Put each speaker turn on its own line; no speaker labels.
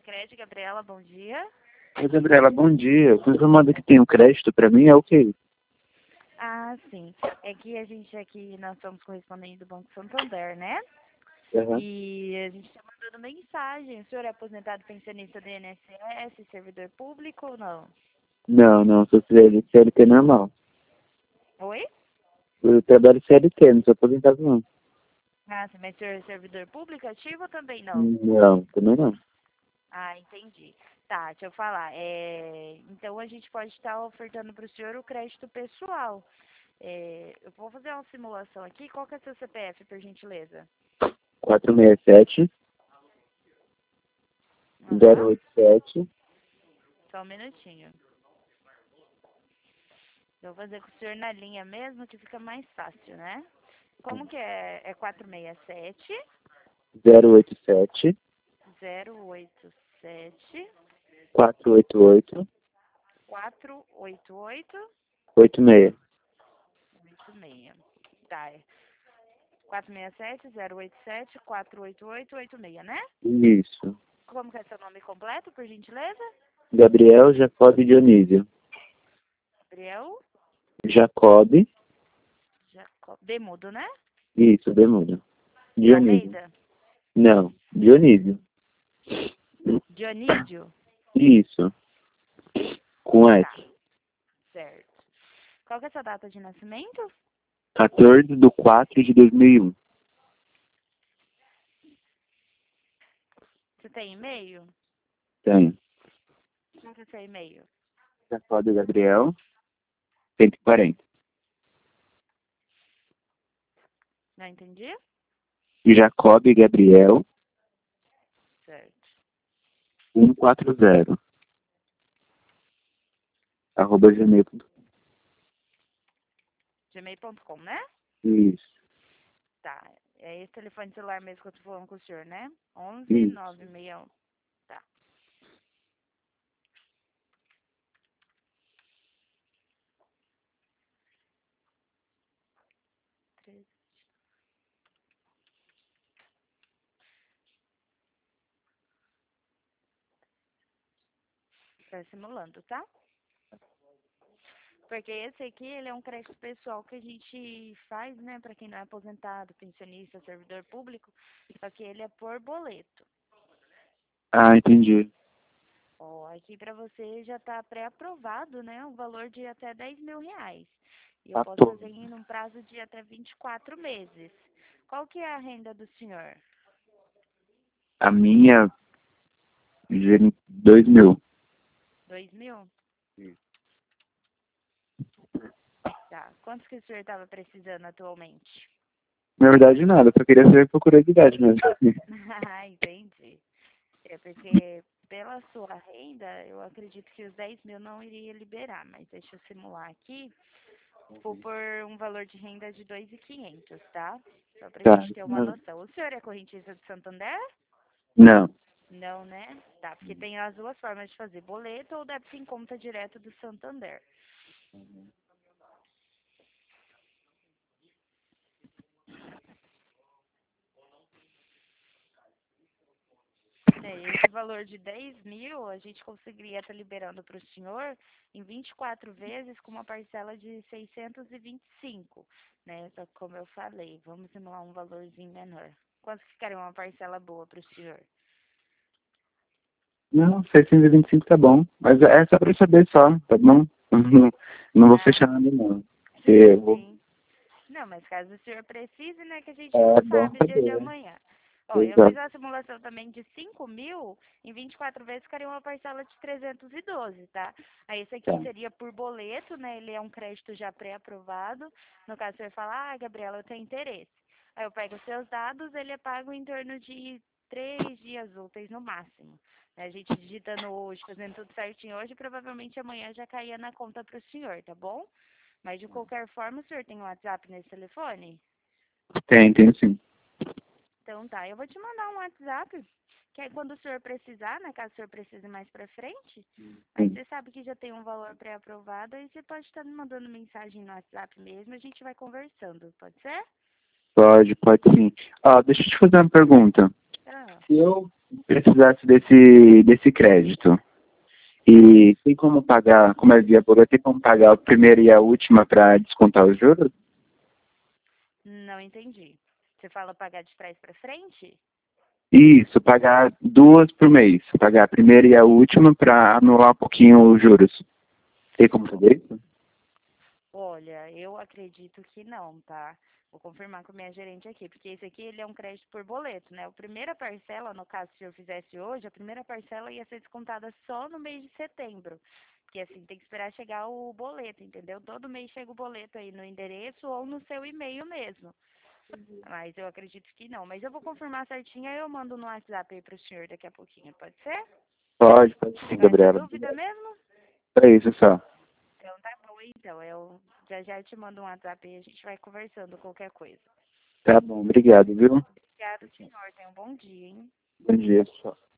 Sicredi, Gabriela, bom dia.
Oi, Gabriela, bom dia. Fui informada que tem um crédito para mim, é o quê?
Ah, sim. É que a gente aqui, nós somos correspondentes do Banco Santander, né?
Uhum.
E a gente está mandando mensagem. O senhor é aposentado pensionista do INSS, servidor público ou não?
Não, sou CLT normal.
Oi?
Eu trabalho CLT, não sou aposentado não.
Ah, sim, mas o senhor é servidor público ativo ou também não?
Não, também não.
Ah, entendi. Tá, deixa eu falar. Então a gente pode estar ofertando para o senhor o crédito pessoal. Eu vou fazer uma simulação aqui. Qual que é o seu CPF, por gentileza?
467
Aham.
087.
Só um minutinho. Eu vou fazer com o senhor na linha mesmo, que fica mais fácil, né? Como que é? É 467
087
087
488
488
86.
86. Tá, é 467 087 488 86, né?
Isso.
Como que é seu nome completo, por gentileza?
Gabriel Jacob Dionísio.
Gabriel
Jacob.
Jacob. Demudo, né?
Isso, Bermuda.
De
Dionísio.
Almeida?
Não, Dionísio.
Dionísio?
Isso. Com S.
Tá, certo. Qual que é a sua data de nascimento?
14/4/2001.
Você tem e-mail?
Tenho.
Qual que é o seu e-mail?
Jacob Gabriel 140.
Não entendi?
Jacob Gabriel
Certo.
140 @gmail.com.
Gmail.com, né?
Isso,
Tá. É esse telefone celular mesmo que eu tô falando com o senhor, né? 11
isso.
961. Tá. Tá simulando, tá? Porque esse aqui, ele é um crédito pessoal que a gente faz, né, para quem não é aposentado, pensionista, servidor público, só que ele é por boleto.
Ah, entendi.
Ó, aqui para você já tá pré-aprovado, né, um valor de até R$ 10.000. E eu
Tá
posso
bom.
fazer em um prazo de até 24 meses. Qual que é a renda do senhor?
A minha, 2.000.
2.000? Tá. Quantos que o senhor estava precisando atualmente?
Na verdade, nada. Só queria saber por curiosidade mesmo.
Ah, entendi. É porque pela sua renda, eu acredito que os 10.000 não iria liberar, mas deixa eu simular aqui. Vou por um valor de renda de 2.500, tá? Só pra
Tá.
gente ter uma noção. O senhor é correntista de Santander?
Não.
Não, né? Tá, porque tem as duas formas de fazer, boleto ou débito em conta direto do Santander. Esse valor de 10.000 a gente conseguiria estar liberando para o senhor em 24 vezes com uma parcela de 625, né? Só que como eu falei, vamos simular um valorzinho menor. Quanto ficaria uma parcela boa para o senhor?
Não, 625 tá bom. Mas é só pra saber só, tá bom? Não vou
Ah,
fechar nada, não. Porque
sim,
eu vou...
sim. Não, mas caso o senhor precise, né, que a gente não
É bom
sabe o dia de
saber.
amanhã. Ó, eu fiz
Exato.
uma simulação também de 5.000, em 24 vezes ficaria uma parcela de 312, tá? Aí esse aqui
Tá.
seria por boleto, né, ele é um crédito já pré-aprovado. No caso, você vai falar, Gabriela, eu tenho interesse. Aí eu pego os seus dados, ele é pago em torno de 3 dias úteis no máximo. Né, a gente digitando hoje, fazendo tudo certinho hoje, provavelmente amanhã já caía na conta para o senhor, tá bom? Mas de qualquer forma, o senhor tem um WhatsApp nesse telefone?
Tem sim.
Então tá, eu vou te mandar um WhatsApp, que aí quando o senhor precisar, né, caso o senhor precise mais pra frente, aí
Sim.
você sabe que já tem um valor pré-aprovado, aí você pode estar me mandando mensagem no WhatsApp mesmo, a gente vai conversando, pode ser?
Pode sim. Ah, deixa eu te fazer uma pergunta.
Ah,
Se eu precisasse desse crédito. E tem como pagar, como é via boleto, tem como pagar a primeira e a última para descontar os juros?
Não entendi. Você fala pagar de trás para frente?
Isso, pagar duas por mês. Pagar a primeira e a última para anular um pouquinho os juros. Tem como fazer isso?
Olha, eu acredito que não, tá? Vou confirmar com a minha gerente aqui, porque esse aqui ele é um crédito por boleto, né? A primeira parcela, no caso, se eu fizesse hoje, a primeira parcela ia ser descontada só no mês de setembro. Porque assim, tem que esperar chegar o boleto, entendeu? Todo mês chega o boleto aí no endereço ou no seu e-mail mesmo. Mas eu acredito que não. Mas eu vou confirmar certinho, aí eu mando no WhatsApp aí pro senhor daqui a pouquinho, pode ser?
Pode sim,
Mais
Gabriela.
dúvida mesmo?
É isso só.
Então tá bom, então. Eu já te mando um WhatsApp e a gente vai conversando qualquer coisa.
Tá bom, obrigado, viu?
Obrigado, senhor. Tenha um bom dia, hein?
Bom dia, só.